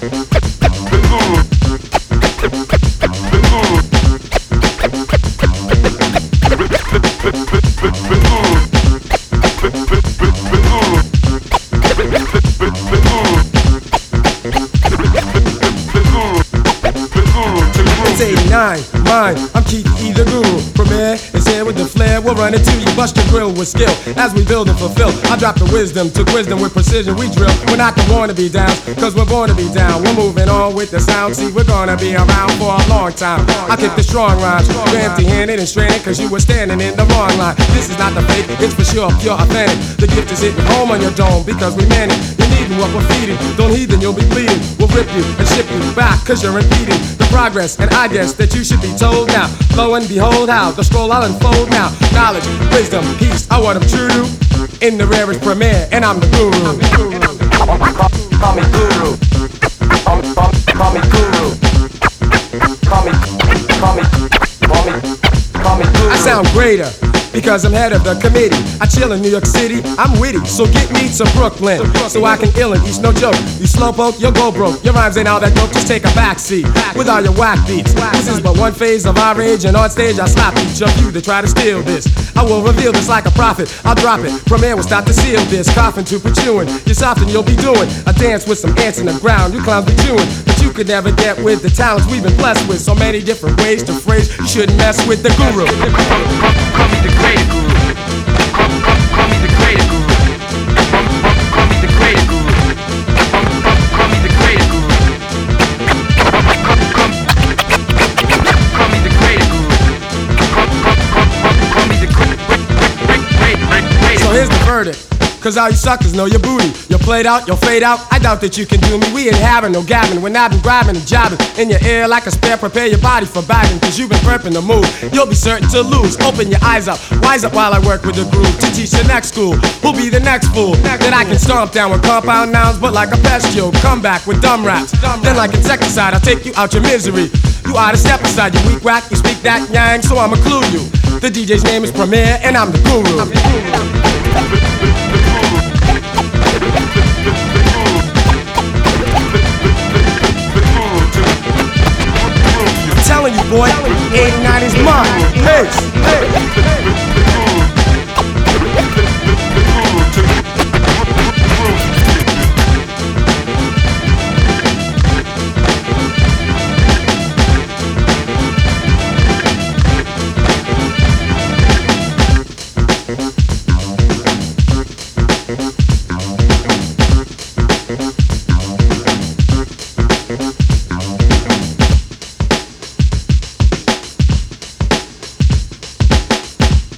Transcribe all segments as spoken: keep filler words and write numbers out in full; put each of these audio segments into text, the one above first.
It's eighty-nine, mine, I'm Keith E the Guru. Premier is here with the flair, we'll run it to you. Bust your grill with skill, as we build and fulfill. I drop the wisdom, took wisdom with precision, we drill. We're not the wanna be down, cause we're born to be down. We're moving on with the sound, see we're gonna be around for a long time. I kick the strong rhymes, you're empty-handed and stranded, cause you were standing in the wrong line. This is not the fake, it's for sure pure authentic. The gift is hitting home on your dome, because we man it. You're needing what we're feeding, don't heed then you'll be bleeding. We'll rip you and ship you back, cause you're impeding the progress, and I guess that you should be told now. Lo and behold how the scroll I'll unfold now. Knowledge, wisdom, peace, I want them true to. In the rarest premiere, and I'm the guru. I'm the guru. Call me guru. Call me, call me, call me guru. Call me, call me, call me, call me guru. I sound greater because I'm head of the committee. I chill in New York City, I'm witty, so get me to Brooklyn, so I can ill and eat no joke. You slowpoke, you'll go broke. Your rhymes ain't all that dope, just take a backseat with all your whack beats. This is but one phase of our age, and on stage I slap each of you that try to steal this. I will reveal this like a prophet, I'll drop it. Premier will start to seal this, coughing to pursuing. You're soft and you'll be doing a dance with some ants in the ground. You clowns be chewing, but you could never get with the talents we've been blessed with. So many different ways to phrase, you shouldn't mess with the guru. Call me the greater guru. Call, call, call me the greater guru. Call, call, call me the greater guru. Call, call, call me the greater guru. Call, call, call, call me the greater guru. Call, call, call, call me the great, great, great, great, great, great. So here's the verdict. Cause all you suckers know your booty. You're played out, you'll fade out. I doubt that you can do me. We ain't having no gabbing. When I've been grabbing and jabbing in your ear like a spare. Prepare your body for bagging, cause you've been prepping the move. You'll be certain to lose. Open your eyes up, wise up while I work with the groove. To teach the next school, who'll be the next fool that I can stomp down with compound nouns, but like a bestial. Come back with dumb raps. Then like insecticide, I'll take you out your misery. You oughta step aside, you weak whack. You speak that yang, so I'ma clue you. The D J's name is Premier, and I'm the guru. I'm the guru. Telling you, boy, eighty-nine is mine. Peace.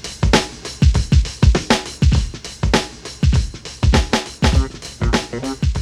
Thank you.